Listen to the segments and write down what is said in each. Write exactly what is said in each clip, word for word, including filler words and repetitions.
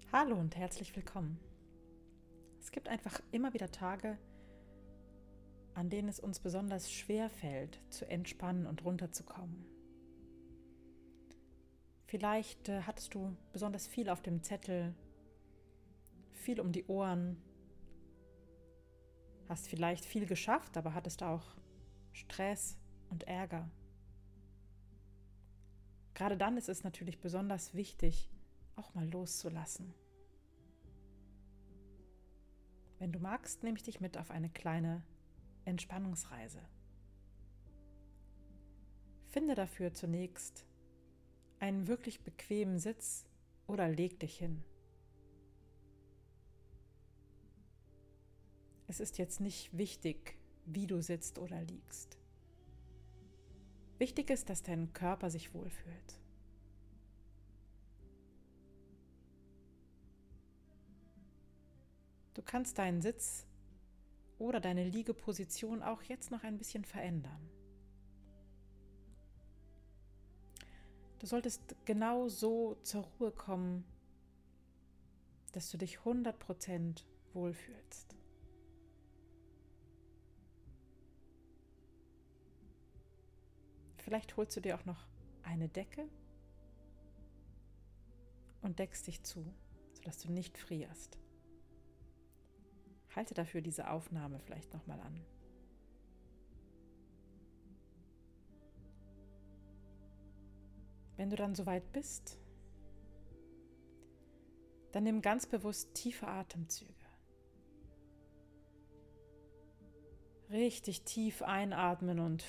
Hallo und herzlich willkommen. Es gibt einfach immer wieder Tage, an denen es uns besonders schwer fällt, zu entspannen und runterzukommen. Vielleicht äh, hattest du besonders viel auf dem Zettel, viel um die Ohren, hast vielleicht viel geschafft, aber hattest auch Stress und Ärger. Gerade dann ist es natürlich besonders wichtig, auch mal loszulassen. Wenn du magst, nehme ich dich mit auf eine kleine Entspannungsreise. Finde dafür zunächst einen wirklich bequemen Sitz oder leg dich hin. Es ist jetzt nicht wichtig, wie du sitzt oder liegst. Wichtig ist, dass dein Körper sich wohlfühlt. Du kannst deinen Sitz oder deine Liegeposition auch jetzt noch ein bisschen verändern. Du solltest genau so zur Ruhe kommen, dass du dich hundert Prozent wohlfühlst. Vielleicht holst du dir auch noch eine Decke und deckst dich zu, sodass du nicht frierst. Halte dafür diese Aufnahme vielleicht nochmal an. Wenn du dann soweit bist, dann nimm ganz bewusst tiefe Atemzüge. Richtig tief einatmen und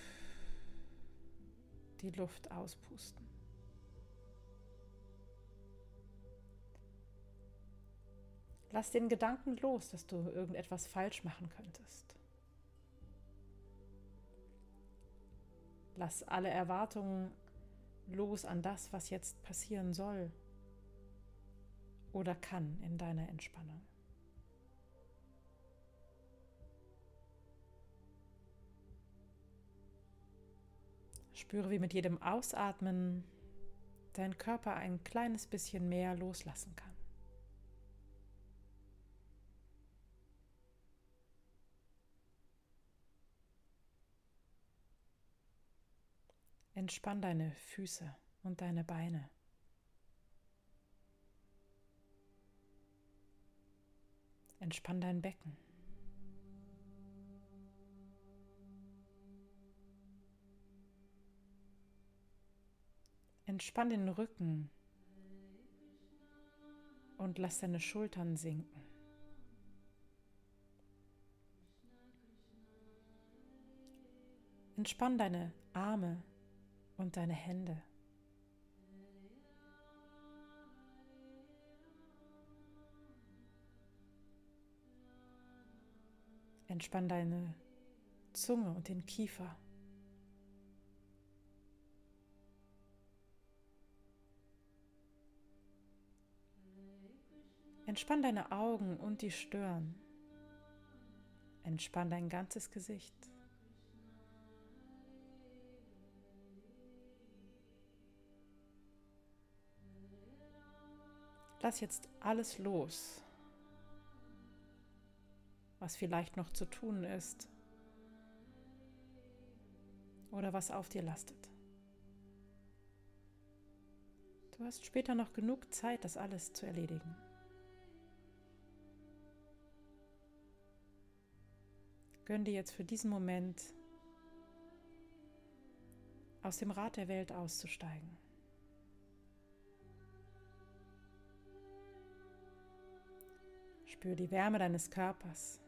die Luft auspusten. Lass den Gedanken los, dass du irgendetwas falsch machen könntest. Lass alle Erwartungen los an das, was jetzt passieren soll oder kann in deiner Entspannung. Spüre, wie mit jedem Ausatmen dein Körper ein kleines bisschen mehr loslassen kann. Entspann deine Füße und deine Beine. Entspann dein Becken. Entspann den Rücken und lass deine Schultern sinken. Entspann deine Arme und deine Hände. Entspann deine Zunge und den Kiefer. Entspann deine Augen und die Stirn. Entspann dein ganzes Gesicht. Lass jetzt alles los, was vielleicht noch zu tun ist oder was auf dir lastet. Du hast später noch genug Zeit, das alles zu erledigen. Gönn dir jetzt für diesen Moment, aus dem Rad der Welt auszusteigen. Spür die Wärme deines Körpers.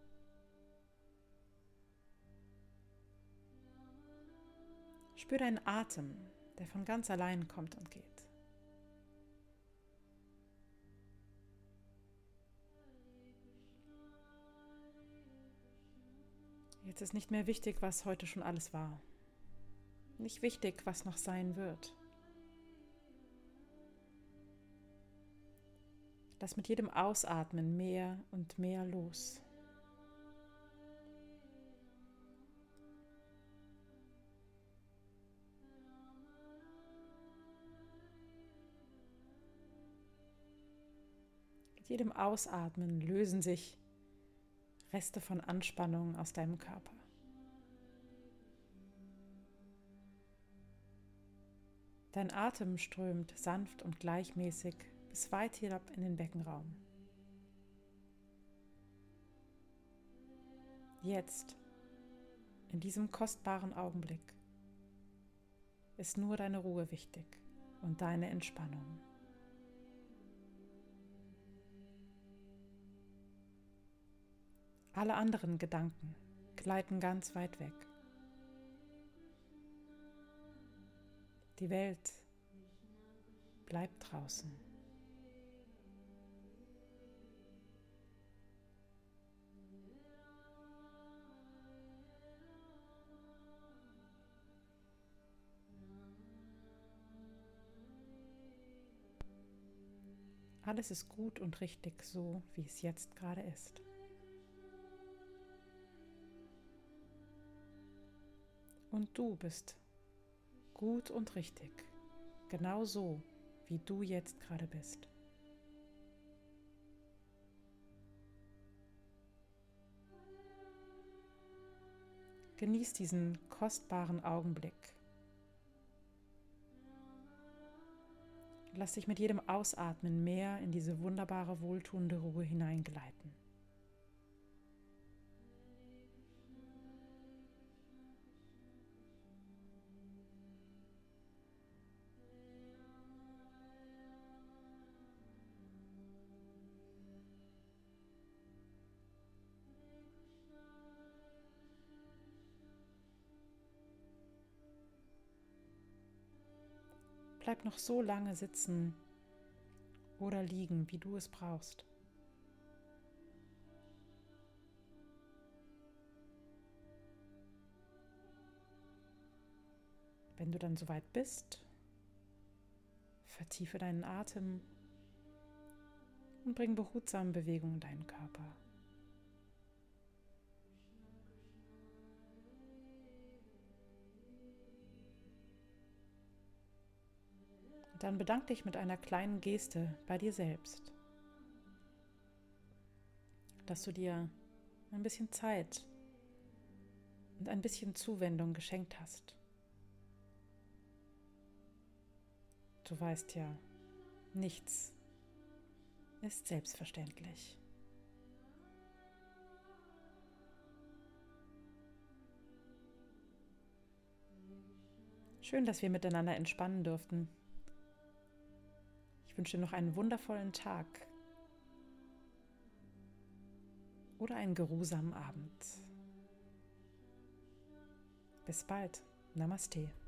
Spür deinen Atem, der von ganz allein kommt und geht. Jetzt ist nicht mehr wichtig, was heute schon alles war. Nicht wichtig, was noch sein wird. Lass mit jedem Ausatmen mehr und mehr los. Mit jedem Ausatmen lösen sich Reste von Anspannung aus deinem Körper. Dein Atem strömt sanft und gleichmäßig bis weit hinab in den Beckenraum. Jetzt, in diesem kostbaren Augenblick, ist nur deine Ruhe wichtig und deine Entspannung. Alle anderen Gedanken gleiten ganz weit weg. Die Welt bleibt draußen. Alles ist gut und richtig so, wie es jetzt gerade ist. Und du bist gut und richtig, genau so, wie du jetzt gerade bist. Genieß diesen kostbaren Augenblick. Lass dich mit jedem Ausatmen mehr in diese wunderbare, wohltuende Ruhe hineingleiten. Bleib noch so lange sitzen oder liegen, wie du es brauchst. Wenn du dann soweit bist, vertiefe deinen Atem und bring behutsam Bewegung in deinen Körper. Und dann bedank dich mit einer kleinen Geste bei dir selbst, dass du dir ein bisschen Zeit und ein bisschen Zuwendung geschenkt hast. Du weißt ja, nichts ist selbstverständlich. Schön, dass wir miteinander entspannen durften. Ich wünsche dir noch einen wundervollen Tag oder einen geruhsamen Abend. Bis bald. Namaste.